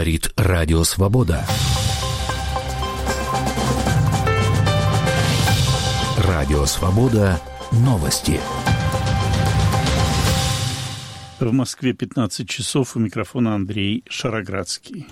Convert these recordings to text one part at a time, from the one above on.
Говорит Радио Свобода. Радио Свобода. Новости. В Москве 15 часов. У микрофона Андрей Шароградский.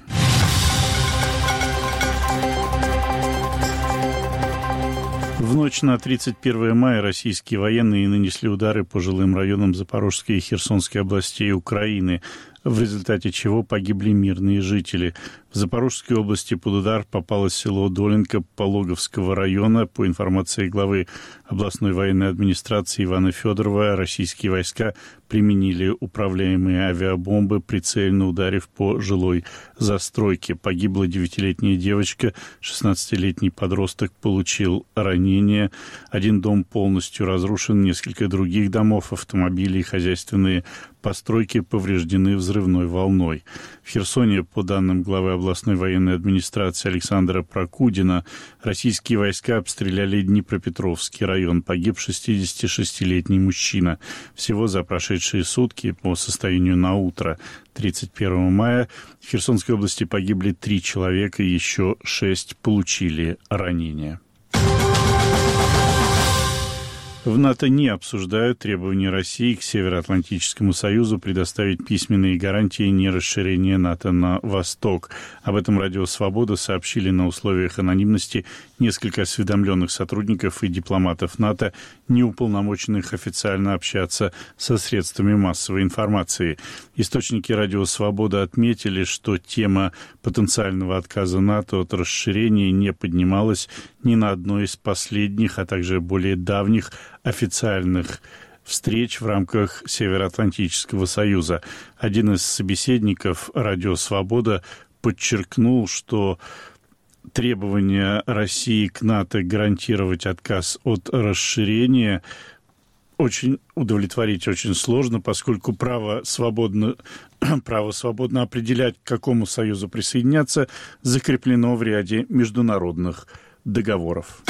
В ночь на 31 мая российские военные нанесли удары по жилым районам Запорожской и Херсонской областей Украины, в результате чего погибли мирные жители. В Запорожской области под удар попало село Долинка Пологовского района. По информации главы областной военной администрации Ивана Федорова, российские войска применили управляемые авиабомбы, прицельно ударив по жилой застройке. Погибла 9-летняя девочка, 16-летний подросток получил ранения. Один дом полностью разрушен, несколько других домов, автомобили и хозяйственные постройки повреждены взрывной волной. В Херсоне, по данным главы областной военной администрации Александра Прокудина, российские войска обстреляли Днепропетровский район. Погиб 66-летний мужчина. Всего за прошедшие сутки, по состоянию на утро 31 мая, в Херсонской области погибли 3 человека, еще 6 получили ранения. В НАТО не обсуждают требования России к Североатлантическому Союзу предоставить письменные гарантии нерасширения НАТО на восток. Об этом Радио Свобода сообщили на условиях анонимности несколько осведомленных сотрудников и дипломатов НАТО, не уполномоченных официально общаться со средствами массовой информации. Источники Радио Свобода отметили, что тема потенциального отказа НАТО от расширения не поднималась ни на одной из последних, а также более давних официальных встреч в рамках Североатлантического Союза. Один из собеседников Радио Свобода подчеркнул, что требования России к НАТО гарантировать отказ от расширения удовлетворить очень сложно, поскольку право свободно определять, к какому союзу присоединяться, закреплено в ряде международных договоров.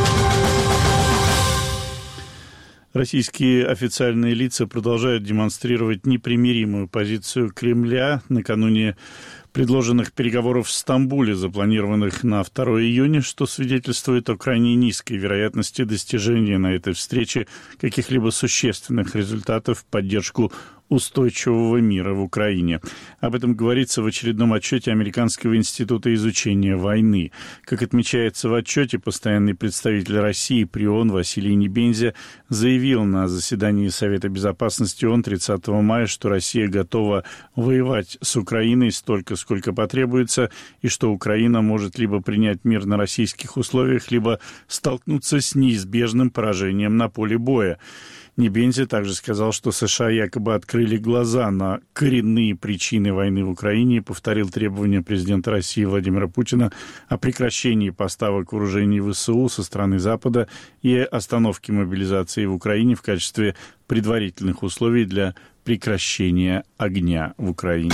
Российские официальные лица продолжают демонстрировать непримиримую позицию Кремля накануне предложенных переговоров в Стамбуле, запланированных на 2 июня, что свидетельствует о крайне низкой вероятности достижения на этой встрече каких-либо существенных результатов в поддержку устойчивого мира в Украине. Об этом говорится в очередном отчете Американского института изучения войны. Как отмечается в отчете, постоянный представитель России при ООН Василий Небензя заявил на заседании Совета Безопасности ООН 30 мая, что Россия готова воевать с Украиной столько, сколько потребуется, и что Украина может либо принять мир на российских условиях, либо столкнуться с неизбежным поражением на поле боя. Небензя также сказал, что США якобы открыли глаза на коренные причины войны в Украине и повторил требования президента России Владимира Путина о прекращении поставок вооружений ВСУ со стороны Запада и остановке мобилизации в Украине в качестве предварительных условий для прекращения огня в Украине.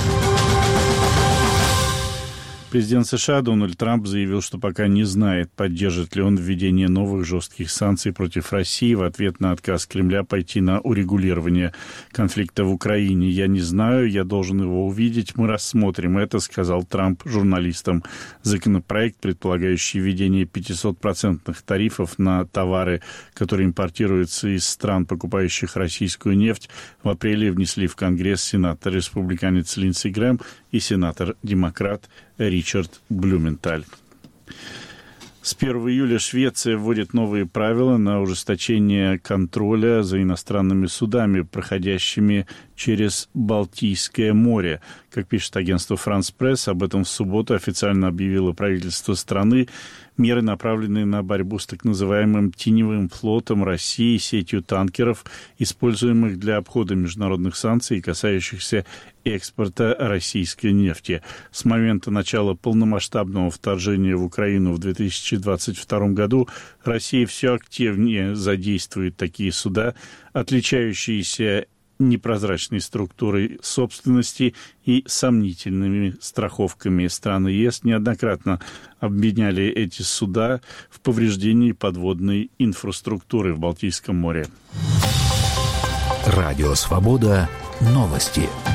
Президент США Дональд Трамп заявил, что пока не знает, поддержит ли он введение новых жестких санкций против России в ответ на отказ Кремля пойти на урегулирование конфликта в Украине. «Я не знаю, я должен его увидеть, мы рассмотрим это», — сказал Трамп журналистам. Законопроект, предполагающий введение 500% тарифов на товары, которые импортируются из стран, покупающих российскую нефть, в апреле внесли в Конгресс сенатор-республиканец Линдси Грэм и сенатор-демократ Ричард Блюменталь. С 1 июля Швеция вводит новые правила на ужесточение контроля за иностранными судами, проходящими через Балтийское море. Как пишет агентство «France Press», об этом в субботу официально объявило правительство страны. Меры, направленные на борьбу с так называемым теневым флотом России, сетью танкеров, используемых для обхода международных санкций и касающихся экспорта российской нефти. С момента начала полномасштабного вторжения в Украину в 2022 году Россия все активнее задействует такие суда, отличающиеся непрозрачной структурой собственности и сомнительными страховками. Страны ЕС неоднократно обвиняли эти суда в повреждении подводной инфраструктуры в Балтийском море. Радио Свобода. Новости.